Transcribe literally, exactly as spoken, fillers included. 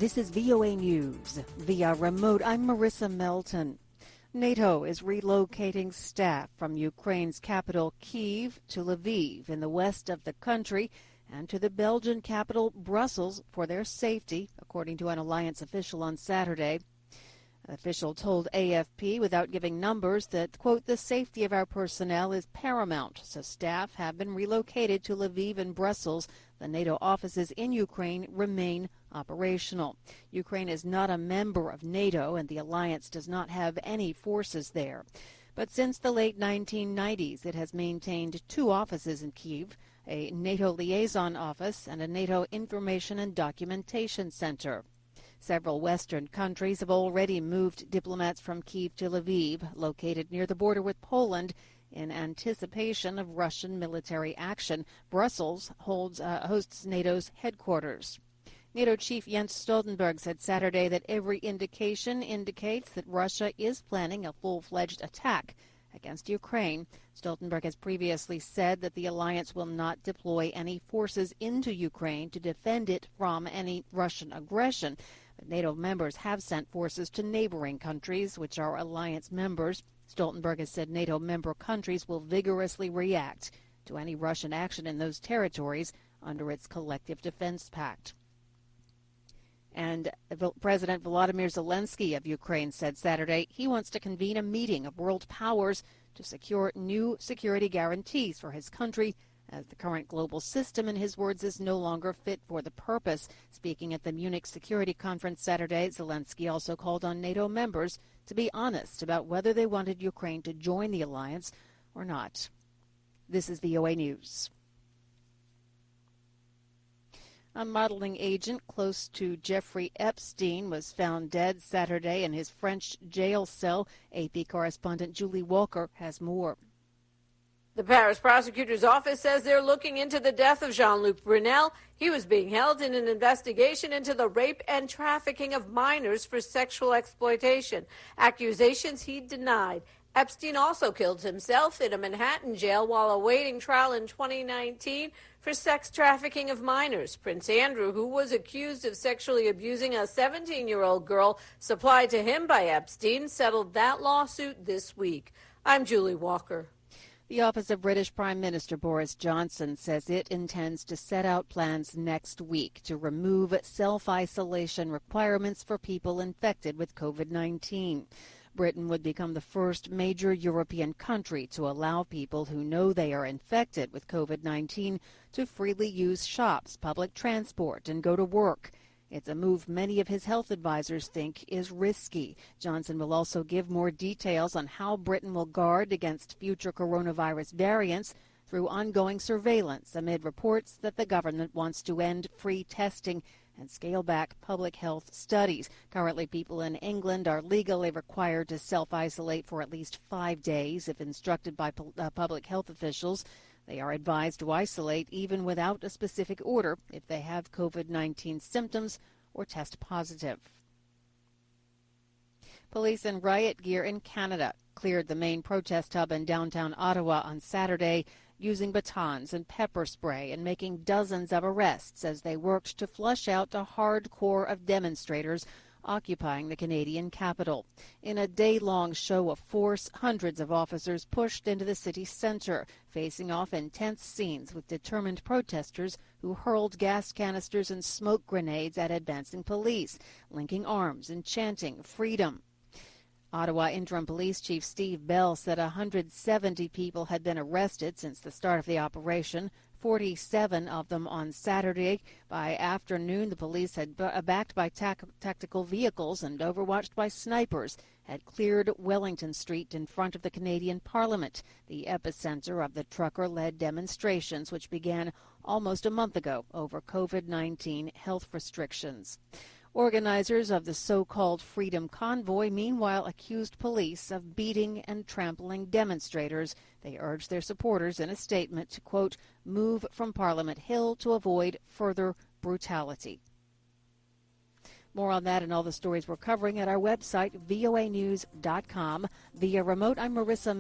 This is V O A News. Via remote, I'm Marissa Melton. NATO is relocating staff from Ukraine's capital, Kyiv, to Lviv in the west of the country and to the Belgian capital, Brussels, for their safety, according to an alliance official on Saturday. An official told A F P, without giving numbers, that, quote, the safety of our personnel is paramount, so staff have been relocated to Lviv and Brussels. The NATO offices in Ukraine remain operational. Ukraine is not a member of NATO, and the alliance does not have any forces there. But since the late nineteen nineties, it has maintained two offices in Kyiv, a NATO liaison office and a NATO Information and Documentation Center. Several Western countries have already moved diplomats from Kyiv to Lviv, located near the border with Poland, in anticipation of Russian military action. Brussels holds, uh, hosts NATO's headquarters. NATO chief Jens Stoltenberg said Saturday that every indication indicates that Russia is planning a full-fledged attack against Ukraine. Stoltenberg has previously said that the alliance will not deploy any forces into Ukraine to defend it from any Russian aggression. But NATO members have sent forces to neighboring countries, which are alliance members. Stoltenberg has said NATO member countries will vigorously react to any Russian action in those territories under its collective defense pact. And President Volodymyr Zelensky of Ukraine said Saturday he wants to convene a meeting of world powers to secure new security guarantees for his country, as the current global system, in his words, is no longer fit for the purpose. Speaking at the Munich Security Conference Saturday, Zelensky also called on NATO members to be honest about whether they wanted Ukraine to join the alliance or not. This is V O A News. A modeling agent close to Jeffrey Epstein was found dead Saturday in his French jail cell. A P correspondent Julie Walker has more. The Paris prosecutor's office says they're looking into the death of Jean-Luc Brunel. He was being held in an investigation into the rape and trafficking of minors for sexual exploitation, accusations he denied. Epstein also killed himself in a Manhattan jail while awaiting trial in twenty nineteen for sex trafficking of minors. Prince Andrew, who was accused of sexually abusing a seventeen-year-old girl supplied to him by Epstein, settled that lawsuit this week. I'm Julie Walker. The office of British Prime Minister Boris Johnson says it intends to set out plans next week to remove self-isolation requirements for people infected with COVID nineteen. Britain would become the first major European country to allow people who know they are infected with COVID nineteen to freely use shops, public transport, and go to work. It's a move many of his health advisors think is risky. Johnson will also give more details on how Britain will guard against future coronavirus variants through ongoing surveillance amid reports that the government wants to end free testing and scale back public health studies. Currently, people in England are legally required to self-isolate for at least five days if instructed by uh, public health officials. They are advised to isolate even without a specific order if they have COVID nineteen symptoms or test positive. Police in riot gear in Canada cleared the main protest hub in downtown Ottawa on Saturday, using batons and pepper spray and making dozens of arrests as they worked to flush out a hard core of demonstrators occupying the Canadian capital. In a day-long show of force, hundreds of officers pushed into the city center, facing off intense scenes with determined protesters who hurled gas canisters and smoke grenades at advancing police, linking arms and chanting freedom. Ottawa Interim Police Chief Steve Bell said one hundred seventy people had been arrested since the start of the operation, forty-seven of them on Saturday. By afternoon, the police had, backed by tac- tactical vehicles and overwatched by snipers, had cleared Wellington Street in front of the Canadian Parliament, the epicenter of the trucker-led demonstrations which began almost a month ago over COVID nineteen health restrictions. Organizers of the so-called Freedom Convoy, meanwhile, accused police of beating and trampling demonstrators. They urged their supporters in a statement to, quote, move from Parliament Hill to avoid further brutality. More on that and all the stories we're covering at our website, V O A news dot com. Via remote, I'm Marissa